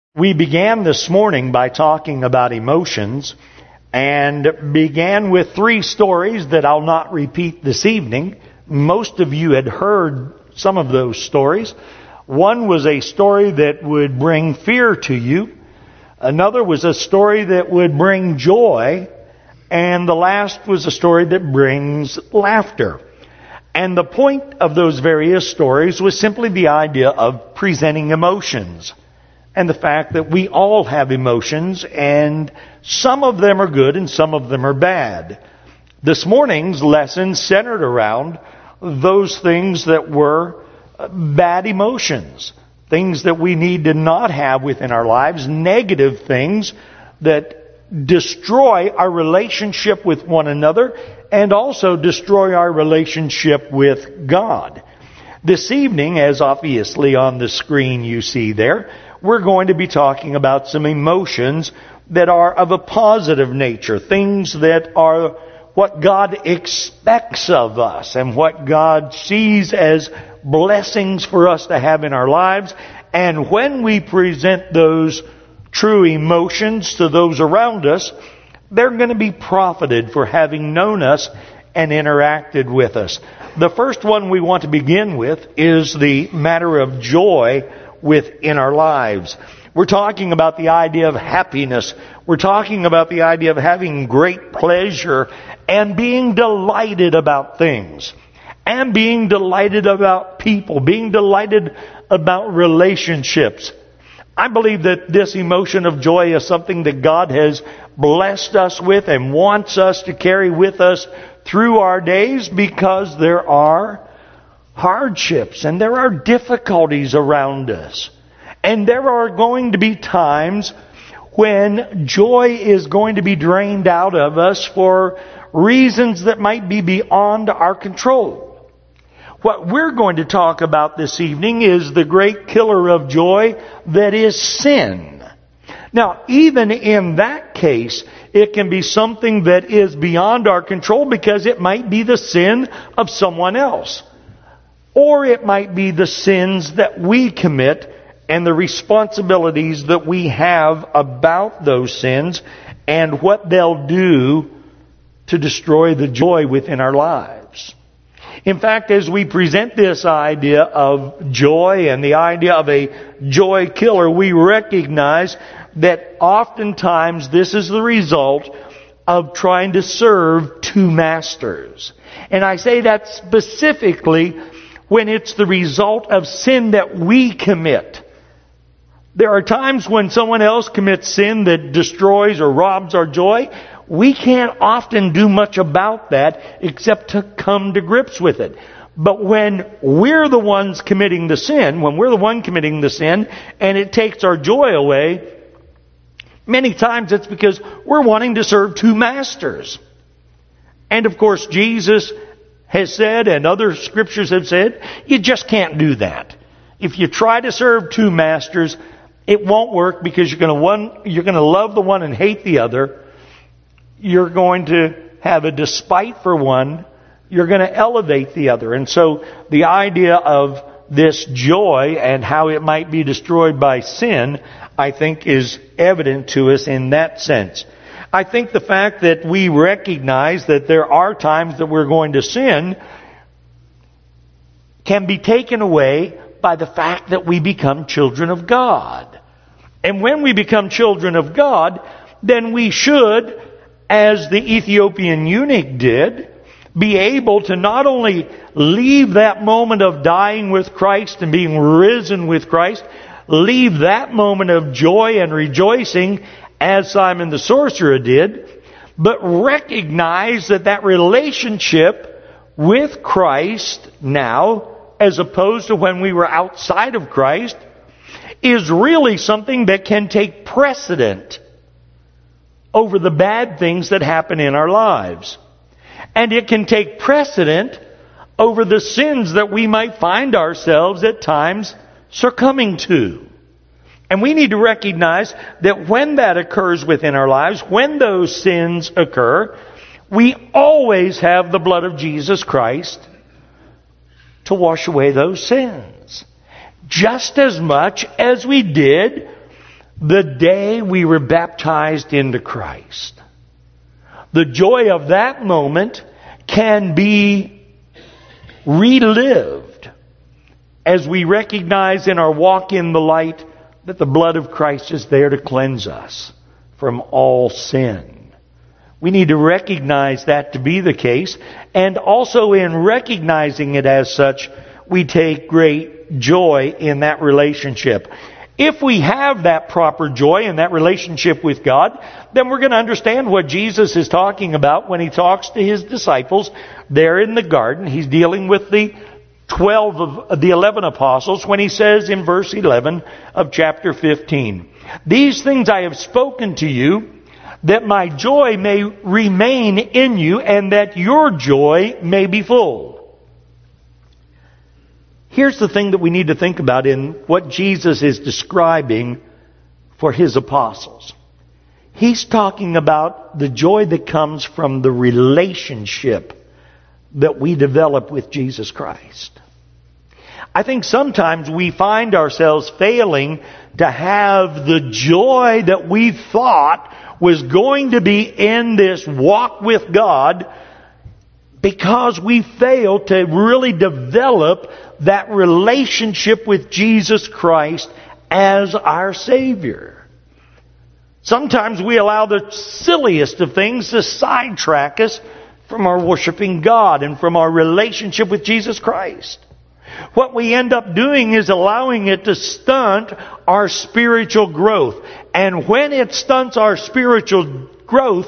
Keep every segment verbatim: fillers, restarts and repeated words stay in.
We began this morning by talking about emotions and began with three stories that I'll not repeat this evening. Most of you had heard some of those stories. One was a story that would bring fear to you. Another was a story that would bring joy. And the last was a story that brings laughter. And the point of those various stories was simply the idea of presenting emotions. And the fact that we all have emotions, and some of them are good and some of them are bad. This morning's lesson centered around those things that were bad emotions. Things that we need to not have within our lives. Negative things that destroy our relationship with one another and also destroy our relationship with God. This evening, as obviously on the screen you see there, we're going to be talking about some emotions that are of a positive nature, things that are what God expects of us and what God sees as blessings for us to have in our lives. And when we present those true emotions to those around us, they're going to be profited for having known us and interacted with us. The first one we want to begin with is the matter of joy within our lives. We're talking about the idea of happiness. We're talking about the idea of having great pleasure and being delighted about things. And being delighted about people. Being delighted about relationships. I believe that this emotion of joy is something that God has blessed us with and wants us to carry with us through our days, because there are hardships and there are difficulties around us. And there are going to be times when joy is going to be drained out of us for reasons that might be beyond our control. What we're going to talk about this evening is the great killer of joy that is sin. Now, even in that case, it can be something that is beyond our control because it might be the sin of someone else. Or it might be the sins that we commit and the responsibilities that we have about those sins and what they'll do to destroy the joy within our lives. In fact, as we present this idea of joy and the idea of a joy killer, we recognize that oftentimes this is the result of trying to serve two masters. And I say that specifically when it's the result of sin that we commit. There are times when someone else commits sin that destroys or robs our joy. We can't often do much about that except to come to grips with it. But when we're the ones committing the sin, when we're the one committing the sin, and it takes our joy away, many times it's because we're wanting to serve two masters. And of course, Jesus has said, and other scriptures have said, you just can't do that. If you try to serve two masters, it won't work, because you're going to one, you're going to love the one and hate the other. You're going to have a despite for one. You're going to elevate the other. And so the idea of this joy and how it might be destroyed by sin, I think, is evident to us in that sense. I think the fact that we recognize that there are times that we're going to sin can be taken away by the fact that we become children of God. And when we become children of God, then we should, as the Ethiopian eunuch did, be able to not only leave that moment of dying with Christ and being risen with Christ, leave that moment of joy and rejoicing as Simon the sorcerer did, but recognize that that relationship with Christ now, as opposed to when we were outside of Christ, is really something that can take precedent over the bad things that happen in our lives. And it can take precedent over the sins that we might find ourselves at times succumbing to. And we need to recognize that when that occurs within our lives, when those sins occur, we always have the blood of Jesus Christ to wash away those sins. Just as much as we did the day we were baptized into Christ. The joy of that moment can be relived as we recognize in our walk in the light that the blood of Christ is there to cleanse us from all sin. We need to recognize that to be the case, and also in recognizing it as such, we take great joy in that relationship. If we have that proper joy in that relationship with God, then we're going to understand what Jesus is talking about when He talks to His disciples there in the garden. He's dealing with the twelve of the eleven apostles when He says in verse eleven of chapter fifteen, "These things I have spoken to you, that my joy may remain in you, and that your joy may be full." Here's the thing that we need to think about in what Jesus is describing for His apostles. He's talking about the joy that comes from the relationship that we develop with Jesus Christ. I think sometimes we find ourselves failing to have the joy that we thought was going to be in this walk with God because we fail to really develop that relationship with Jesus Christ as our Savior. Sometimes we allow the silliest of things to sidetrack us from our worshiping God and from our relationship with Jesus Christ. What we end up doing is allowing it to stunt our spiritual growth. And when it stunts our spiritual growth,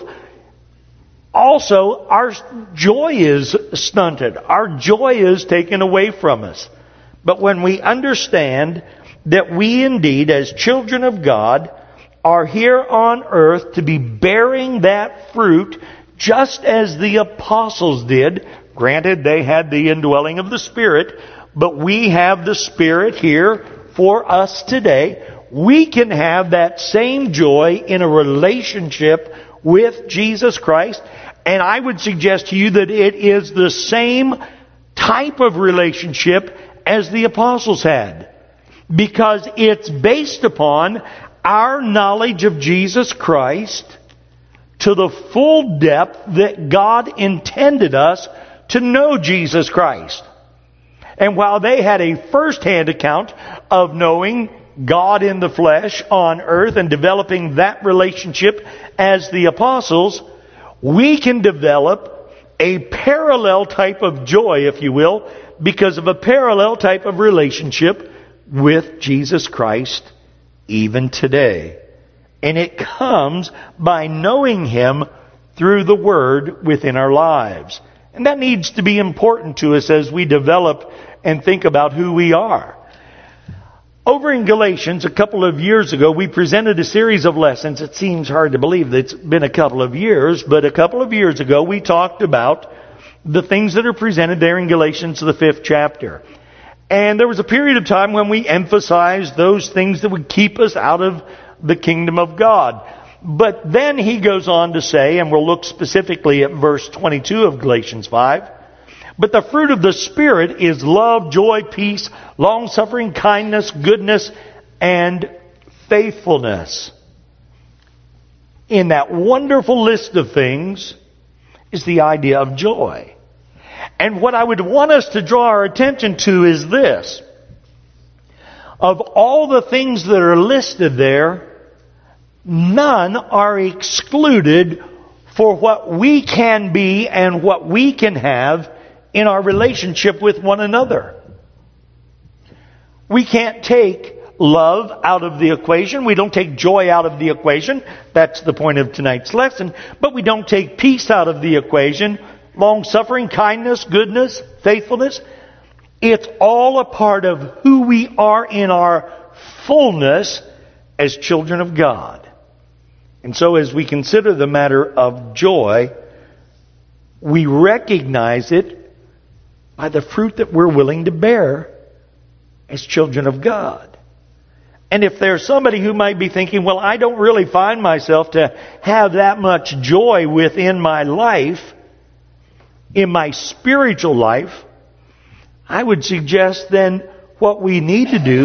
also our joy is stunted. Our joy is taken away from us. But when we understand that we indeed, as children of God, are here on earth to be bearing that fruit just as the apostles did. Granted, they had the indwelling of the Spirit, but we have the Spirit here for us today. We can have that same joy in a relationship with Jesus Christ. And I would suggest to you that it is the same type of relationship as the apostles had. Because it's based upon our knowledge of Jesus Christ to the full depth that God intended us to know Jesus Christ. And while they had a first-hand account of knowing God in the flesh on earth and developing that relationship as the apostles, we can develop a parallel type of joy, if you will, because of a parallel type of relationship with Jesus Christ even today. And it comes by knowing Him through the Word within our lives. And that needs to be important to us as we develop and think about who we are. Over in Galatians, a couple of years ago, we presented a series of lessons. It seems hard to believe that it's been a couple of years, but a couple of years ago, we talked about the things that are presented there in Galatians, the fifth chapter. And there was a period of time when we emphasized those things that would keep us out of the kingdom of God. But then he goes on to say, and we'll look specifically at verse twenty-two of Galatians five, "But the fruit of the Spirit is love, joy, peace, long-suffering, kindness, goodness, and faithfulness." In that wonderful list of things is the idea of joy. And what I would want us to draw our attention to is this. Of all the things that are listed there, none are excluded for what we can be and what we can have in our relationship with one another. We can't take love out of the equation. We don't take joy out of the equation. That's the point of tonight's lesson. But we don't take peace out of the equation. Long-suffering, kindness, goodness, faithfulness. It's all a part of who we are in our fullness as children of God. And so as we consider the matter of joy, we recognize it by the fruit that we're willing to bear as children of God. And if there's somebody who might be thinking, well, I don't really find myself to have that much joy within my life, in my spiritual life, I would suggest then what we need to do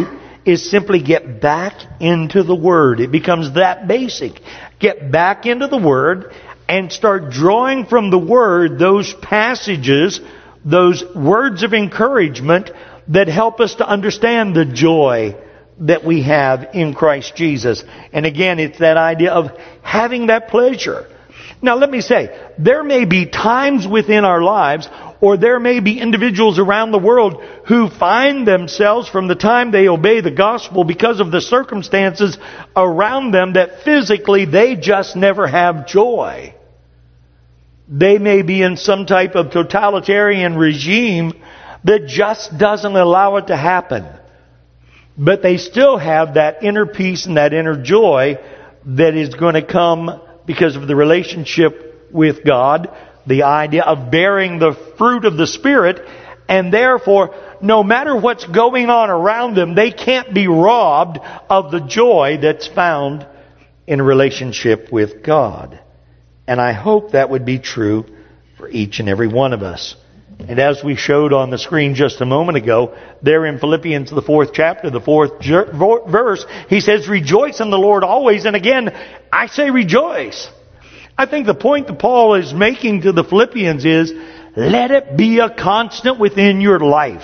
is simply get back into the Word. It becomes that basic. Get back into the Word and start drawing from the Word those passages, those words of encouragement that help us to understand the joy that we have in Christ Jesus. And again, it's that idea of having that pleasure. Now let me say, there may be times within our lives, or there may be individuals around the world who find themselves from the time they obey the gospel because of the circumstances around them that physically they just never have joy. They may be in some type of totalitarian regime that just doesn't allow it to happen. But they still have that inner peace and that inner joy that is going to come because of the relationship with God, the idea of bearing the fruit of the Spirit, and therefore, no matter what's going on around them, they can't be robbed of the joy that's found in a relationship with God. And I hope that would be true for each and every one of us. And as we showed on the screen just a moment ago, there in Philippians, the fourth chapter, the fourth verse, he says, "Rejoice in the Lord always." And again, I say rejoice. I think the point that Paul is making to the Philippians is, let it be a constant within your life.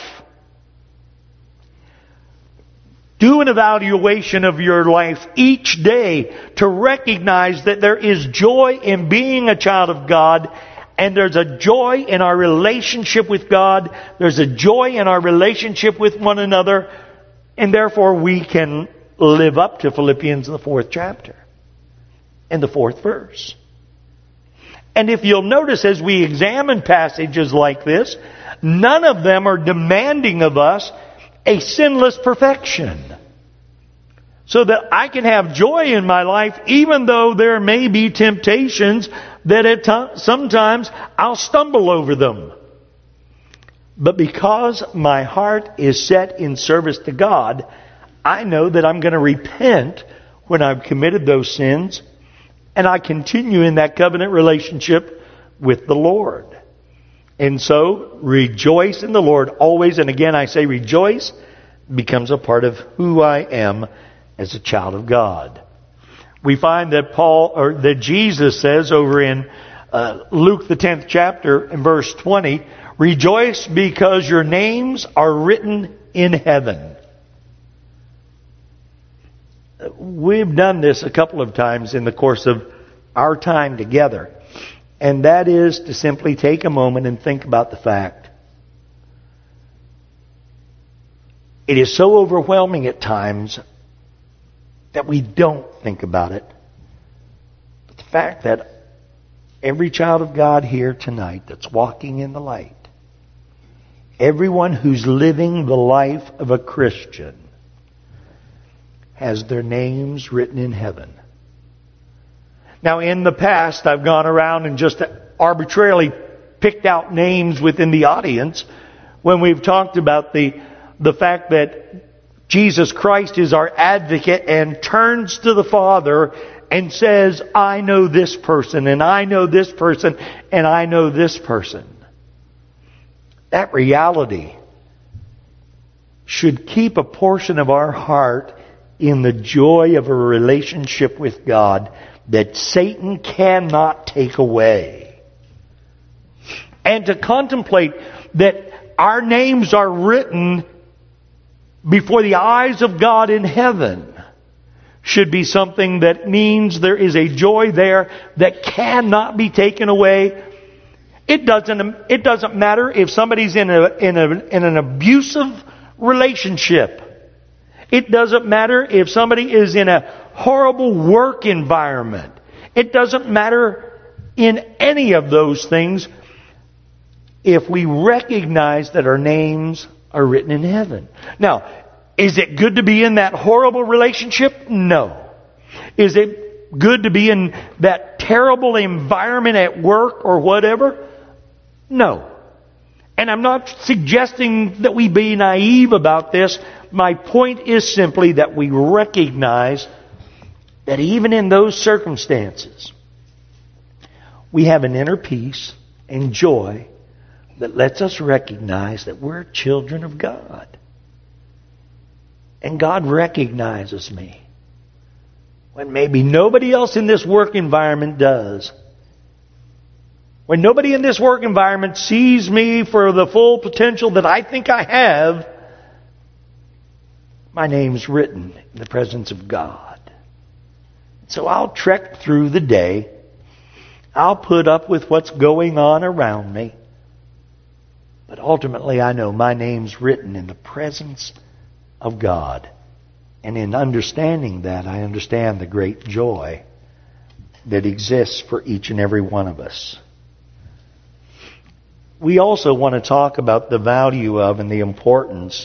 Do an evaluation of your life each day to recognize that there is joy in being a child of God, and there's a joy in our relationship with God. There's a joy in our relationship with one another, and therefore we can live up to Philippians, the fourth chapter and the fourth verse. And if you'll notice as we examine passages like this, none of them are demanding of us a sinless perfection. So that I can have joy in my life even though there may be temptations that at t- sometimes I'll stumble over them. But because my heart is set in service to God, I know that I'm going to repent when I've committed those sins, and I continue in that covenant relationship with the Lord. And so, rejoice in the Lord always. And again, I say rejoice becomes a part of who I am as a child of God. We find that Paul, or that Jesus says over in uh, Luke the tenth chapter in verse twenty, "Rejoice because your names are written in heaven." We've done this a couple of times in the course of our time together. And that is to simply take a moment and think about the fact. It is so overwhelming at times that we don't think about it. But the fact that every child of God here tonight that's walking in the light, everyone who's living the life of a Christian, has their names written in heaven. Now, in the past, I've gone around and just arbitrarily picked out names within the audience when we've talked about the, the fact that Jesus Christ is our advocate and turns to the Father and says, I know this person, and I know this person, and I know this person. That reality should keep a portion of our heart in the joy of a relationship with God that Satan cannot take away. And to contemplate that our names are written before the eyes of God in heaven should be something that means there is a joy there that cannot be taken away. It doesn't, it doesn't matter if somebody's in a, in a, in an abusive relationship. It doesn't matter if somebody is in a horrible work environment. It doesn't matter in any of those things if we recognize that our names are written in heaven. Now, is it good to be in that horrible relationship? No. Is it good to be in that terrible environment at work or whatever? No. And I'm not suggesting that we be naive about this. My point is simply that we recognize that even in those circumstances, we have an inner peace and joy that lets us recognize that we're children of God. And God recognizes me when maybe nobody else in this work environment does. When nobody in this work environment sees me for the full potential that I think I have, my name's written in the presence of God. So I'll trek through the day. I'll put up with what's going on around me. But ultimately I know my name's written in the presence of God. And in understanding that, I understand the great joy that exists for each and every one of us. We also want to talk about the value of and the importance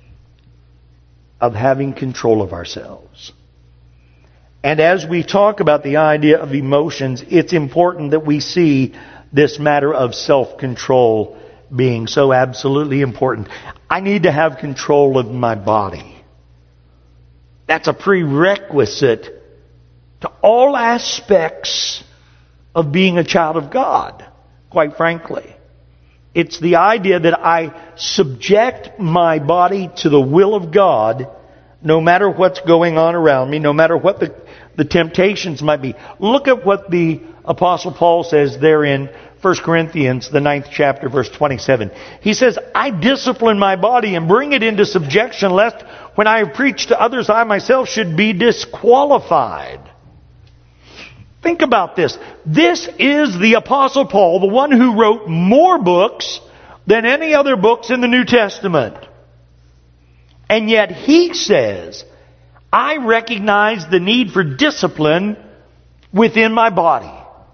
of having control of ourselves. And as we talk about the idea of emotions, it's important that we see this matter of self-control being so absolutely important. I need to have control of my body. That's a prerequisite to all aspects of being a child of God, quite frankly. It's the idea that I subject my body to the will of God, no matter what's going on around me, no matter what the, the temptations might be. Look at what the Apostle Paul says there in First Corinthians, the ninth chapter, verse twenty-seven. He says, I discipline my body and bring it into subjection, lest when I have preached to others, I myself should be disqualified. Think about this. This is the Apostle Paul, the one who wrote more books than any other books in the New Testament. And yet he says, I recognize the need for discipline within my body.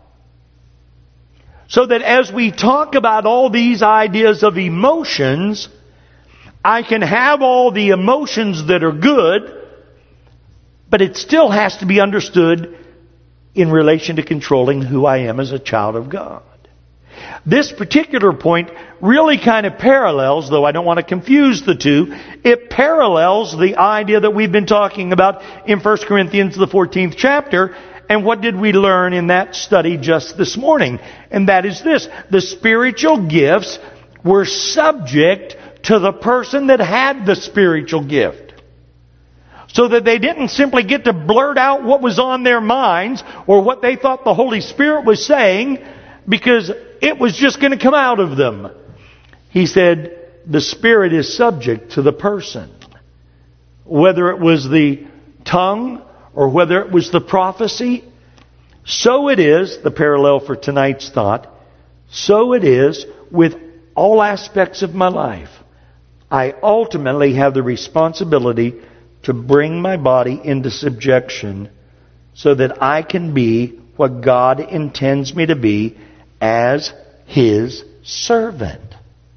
So that as we talk about all these ideas of emotions, I can have all the emotions that are good, but it still has to be understood in relation to controlling who I am as a child of God. This particular point really kind of parallels, though I don't want to confuse the two, it parallels the idea that we've been talking about in First Corinthians, the fourteenth chapter. And what did we learn in that study just this morning? And that is this. The spiritual gifts were subject to the person that had the spiritual gift. So that they didn't simply get to blurt out what was on their minds or what they thought the Holy Spirit was saying, because it was just going to come out of them. He said the Spirit is subject to the person. Whether it was the tongue or whether it was the prophecy, so it is, the parallel for tonight's thought, so it is with all aspects of my life. I ultimately have the responsibility to bring my body into subjection so that I can be what God intends me to be as His servant.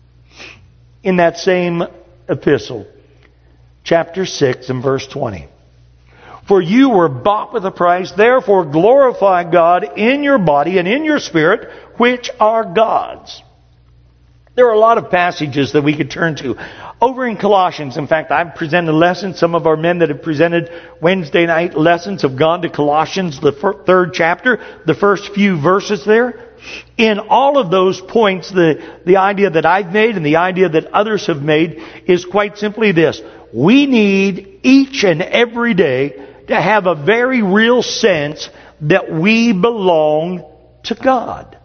In that same epistle, chapter six and verse twenty. For you were bought with a price, therefore glorify God in your body and in your spirit, which are God's. There are a lot of passages that we could turn to. Over in Colossians, in fact, I've presented lessons. Some of our men that have presented Wednesday night lessons have gone to Colossians, the third chapter, the first few verses there. In all of those points, the, the idea that I've made and the idea that others have made is quite simply this. We need each and every day to have a very real sense that we belong to God.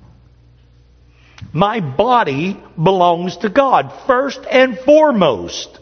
My body belongs to God, first and foremost.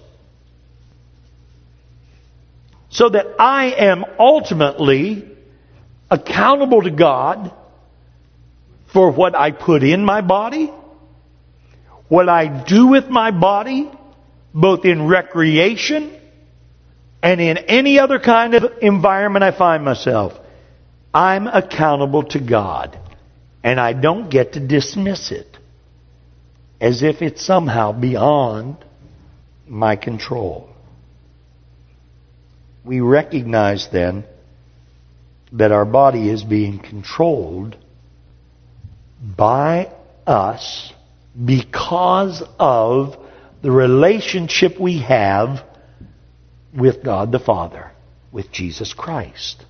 So that I am ultimately accountable to God for what I put in my body, what I do with my body, both in recreation and in any other kind of environment I find myself. I'm accountable to God. And I don't get to dismiss it as if it's somehow beyond my control. We recognize then that our body is being controlled by us because of the relationship we have with God the Father, with Jesus Christ.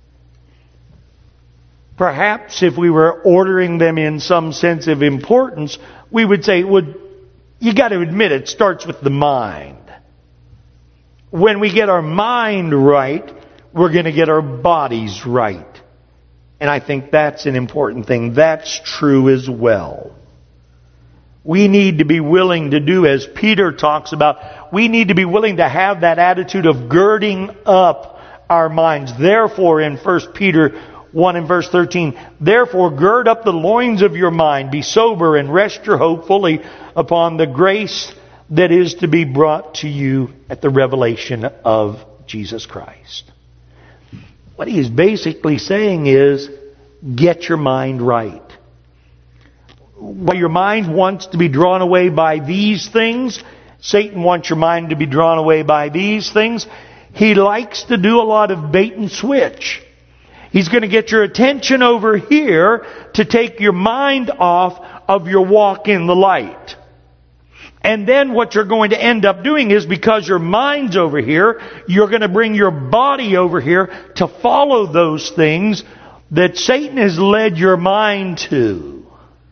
Perhaps if we were ordering them in some sense of importance, we would say, well, you got to admit it starts with the mind. when we get our mind right, we're going to get our bodies right. And I think that's an important thing. That's true as well. We need to be willing to do, as Peter talks about, we need to be willing to have that attitude of girding up our minds. Therefore, in First Peter one and verse thirteen, therefore gird up the loins of your mind, be sober, and rest your hope fully upon the grace that is to be brought to you at the revelation of Jesus Christ. What he is basically saying is, get your mind right. While your mind wants to be drawn away by these things, Satan wants your mind to be drawn away by these things. He likes to do a lot of bait and switch. He's going to get your attention over here to take your mind off of your walk in the light. And then what you're going to end up doing is, because your mind's over here, you're going to bring your body over here to follow those things that Satan has led your mind to.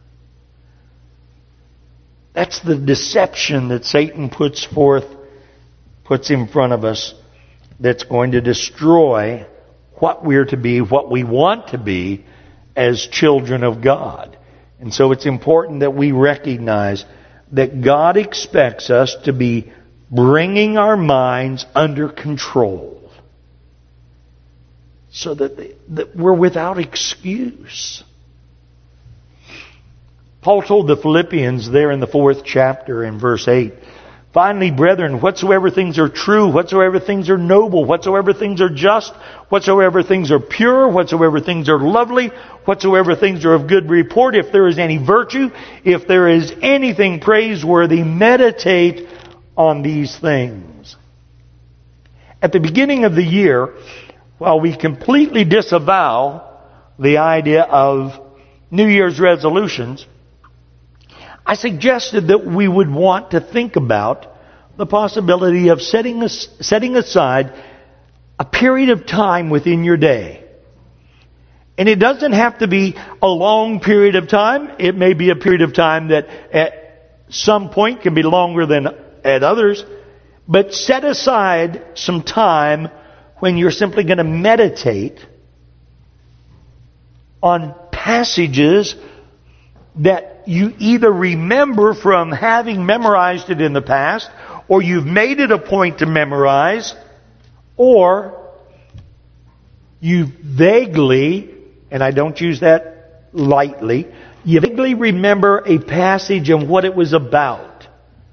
That's the deception that Satan puts forth, puts in front of us, that's going to destroy what we're to be, what we want to be as children of God. And so it's important that we recognize that God expects us to be bringing our minds under control, so that, that we're without excuse. Paul told the Philippians there in the fourth chapter in verse eight, finally, brethren, whatsoever things are true, whatsoever things are noble, whatsoever things are just, whatsoever things are pure, whatsoever things are lovely, whatsoever things are of good report, if there is any virtue, if there is anything praiseworthy, meditate on these things. At the beginning of the year, while we completely disavow the idea of New Year's resolutions, I suggested that we would want to think about the possibility of setting as, setting aside a period of time within your day. And it doesn't have to be a long period of time. It may be a period of time that at some point can be longer than at others. But set aside some time when you're simply going to meditate on passages that you either remember from having memorized it in the past, or you've made it a point to memorize, or you vaguely, and I don't use that lightly, you vaguely remember a passage and what it was about.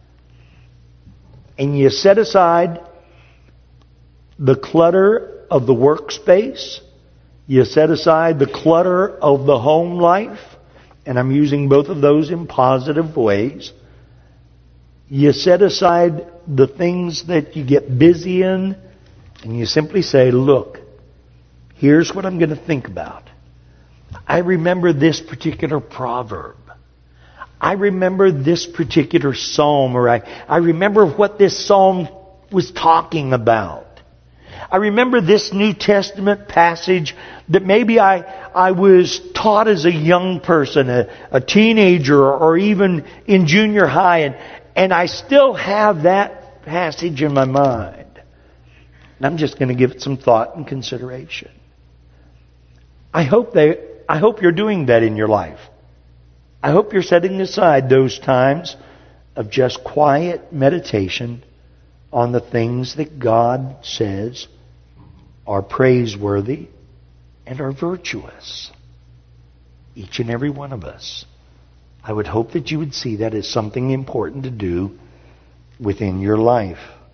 And you set aside the clutter of the workspace, you set aside the clutter of the home life, and I'm using both of those in positive ways. You set aside the things that you get busy in, and you simply say, look, here's what I'm going to think about. I remember this particular proverb. I remember this particular psalm, or I, I remember what this psalm was talking about. I remember this New Testament passage that maybe I, I was taught as a young person, a, a teenager, or even in junior high, and, and I still have that passage in my mind. And I'm just going to give it some thought and consideration. I hope they, I hope you're doing that in your life. I hope you're setting aside those times of just quiet meditation on the things that God says are praiseworthy and are virtuous. Each and every one of us. I would hope that you would see that as something important to do within your life.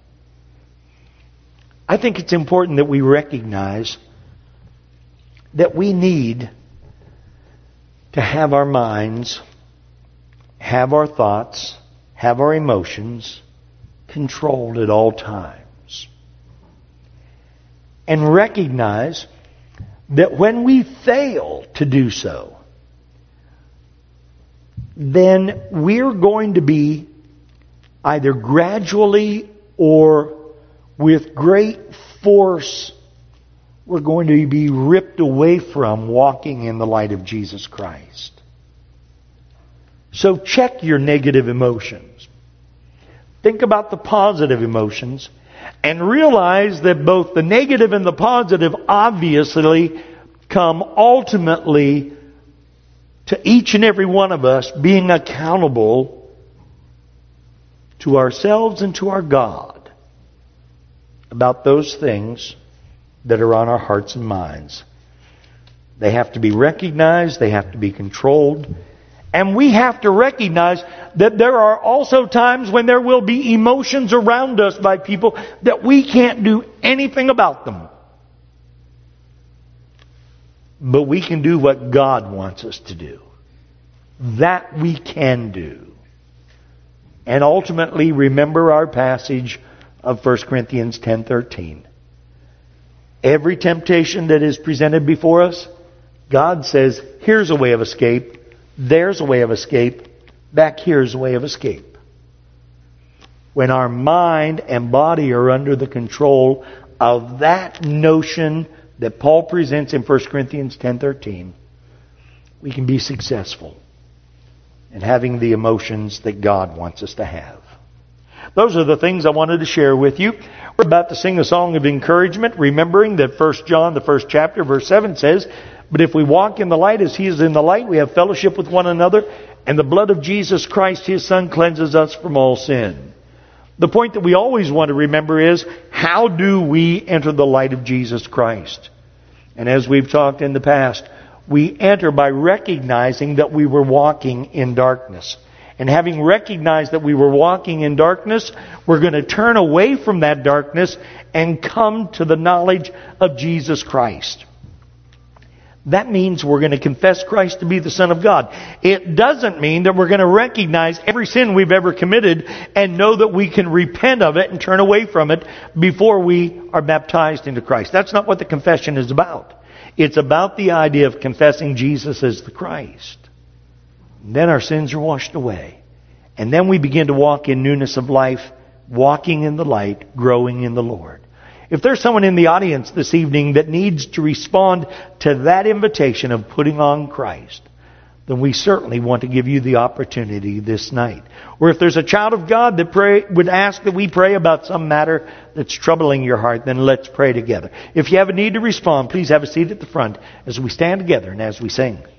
I think it's important that we recognize that we need to have our minds, have our thoughts, have our emotions controlled at all times. And recognize that when we fail to do so, then we're going to be either gradually or with great force, we're going to be ripped away from walking in the light of Jesus Christ. So check your negative emotions. Think about the positive emotions And realize that both the negative and the positive obviously come ultimately to each and every one of us being accountable to ourselves and to our God about those things that are on our hearts and minds. They have to be recognized, they have to be controlled, and we have to recognize that there are also times when there will be emotions around us by people that we can't do anything about them. But we can do what God wants us to do. That we can do. And ultimately remember our passage of First Corinthians ten thirteen. Every temptation that is presented before us, God says, here's a way of escape, there's a way of escape, back here's a way of escape. When our mind and body are under the control of that notion that Paul presents in First Corinthians ten thirteen, we can be successful in having the emotions that God wants us to have. Those are the things I wanted to share with you. We're about to sing a song of encouragement, remembering that First John, the first chapter, verse seven says, "But if we walk in the light as He is in the light, we have fellowship with one another, and the blood of Jesus Christ, His Son, cleanses us from all sin." The point that we always want to remember is, how do we enter the light of Jesus Christ? And as we've talked in the past, we enter by recognizing that we were walking in darkness. And having recognized that we were walking in darkness, we're going to turn away from that darkness and come to the knowledge of Jesus Christ. That means we're going to confess Christ to be the Son of God. It doesn't mean that we're going to recognize every sin we've ever committed and know that we can repent of it and turn away from it before we are baptized into Christ. That's not what the confession is about. It's about the idea of confessing Jesus as the Christ. And then our sins are washed away. And then we begin to walk in newness of life, walking in the light, growing in the Lord. If there's someone in the audience this evening that needs to respond to that invitation of putting on Christ, then we certainly want to give you the opportunity this night. Or if there's a child of God that pray, would ask that we pray about some matter that's troubling your heart, then let's pray together. If you have a need to respond, please have a seat at the front as we stand together and as we sing.